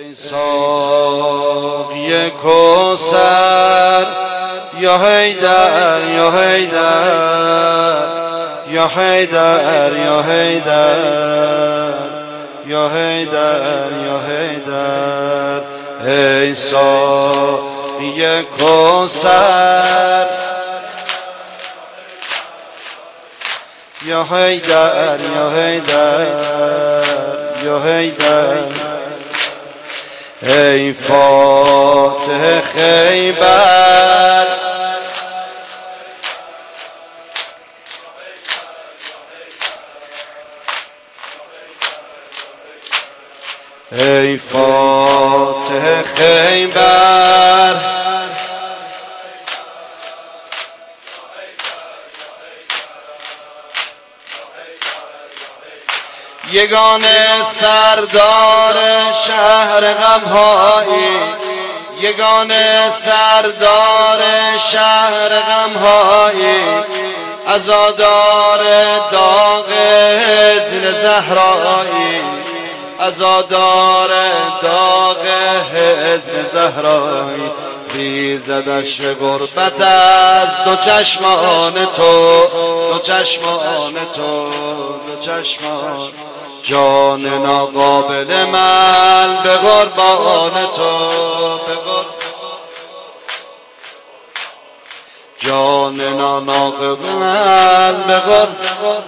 ای ساقی کوثر یا حیدر یا حیدر یا حیدر یا حیدر یا حیدر یا حیدر ای ساقی کوثر یا حیدر یا حیدر یا حیدر ای فاتح خیبر ای فاتح خیبر یگانه سردار شهر غمهایی یگانه سردار شهر غمهایی عزادار داغ هجر زهرایی عزادار داغ هجر زهرایی ریزدش غربت از دو چشمان تو دو چشمان تو دو چشمان جان ناقابل من به قربان تو جان ناقابل من به قربان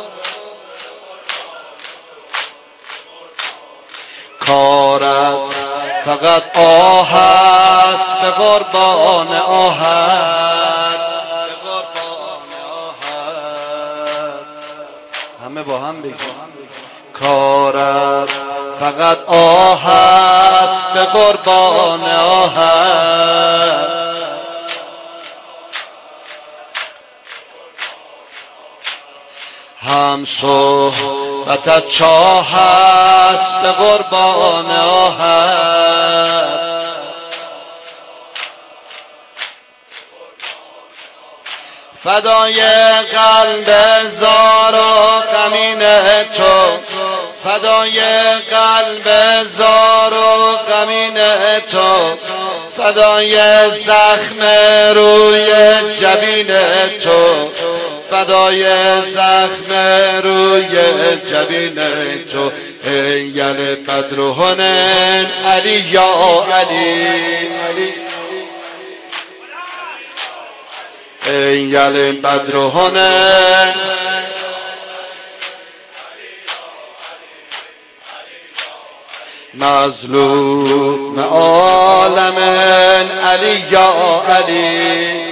کارت فقط آه است به قربان آهت همه با هم بگیم کارت فقط آه است به قربان آهت هم صحبتت چاه است به قربان آهت فدای قلب زار و غمین تو فدای قلب زار و غمین تو فدای زخم روی جبین تو فدای زخم روی جبین تو ای یل بدر و هنین علی یا علی ای یل بدر و هنین مظلوم عالم علی یا علی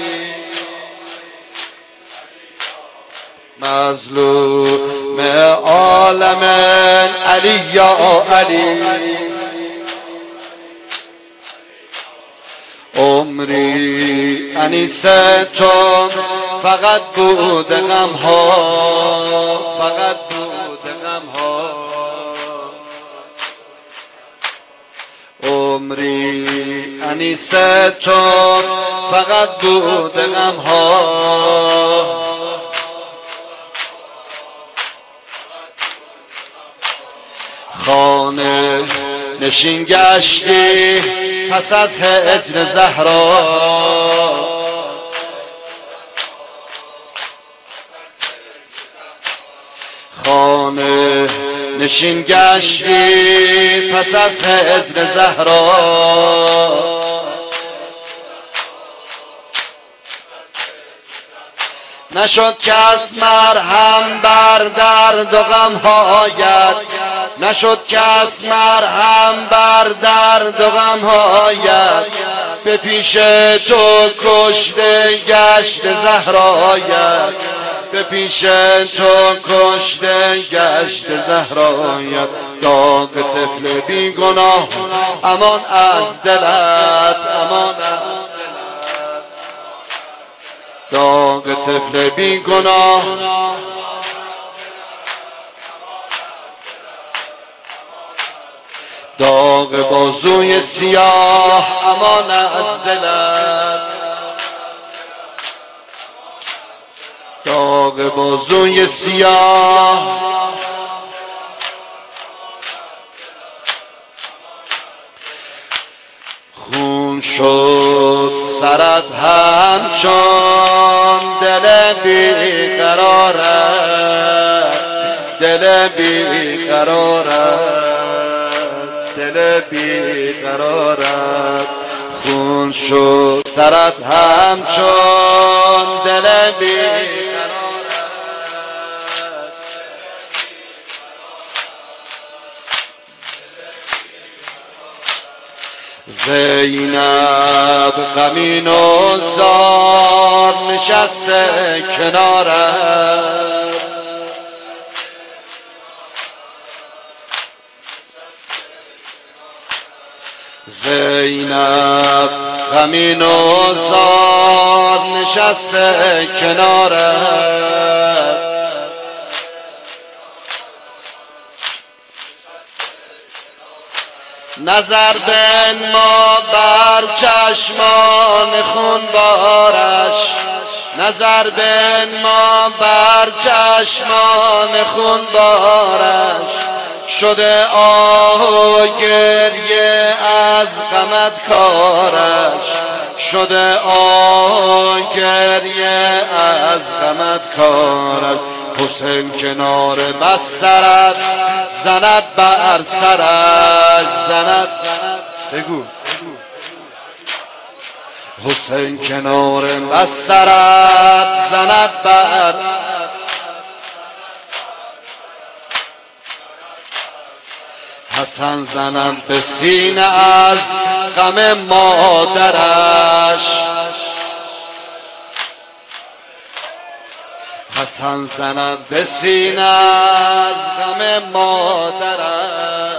مظلوم عالم علی یا علی عمری انیس تو فقط بود غم ها فقط بود غم ها عمری انیس تو فقط بود غم ها خانه نشین گشتی پس از هجر زهرا خانه نشین گشتی پس از هجر زهرا نشد کس مرهم بر درد و غمهایت نشد کس مرهم بر درد و غمهایت به پیش تو کشته گشت زهرایت به پیش تو کشته گشت زهرایت داغ طفل بی گناه امان از دلت امان داغ طفل بی گناه داغ بازوی سیاه امان از دلت داغ بازوی سیاه خون شد سرت همچون دل بیقرارت، دل بیقرارت، دل بیقرارت. خون شد سرت همچون دل بیقرارت. زینب غمین و زار نشسته کنارت، زینب غمین و زار نشسته کنارت. نظر بنما بر چشمان خونبارش، نظر بنما بر چشمان خونبارش. شده آه و گریه از غمت کارش، شده آه و گریه از غمت کارش. حسین کنار بسترت زند بر سرش، زند بگو حسین کنار بسترت زند بر حسن زند به سینه از غم مادرش، حسن زند به سینه از غم مادرش.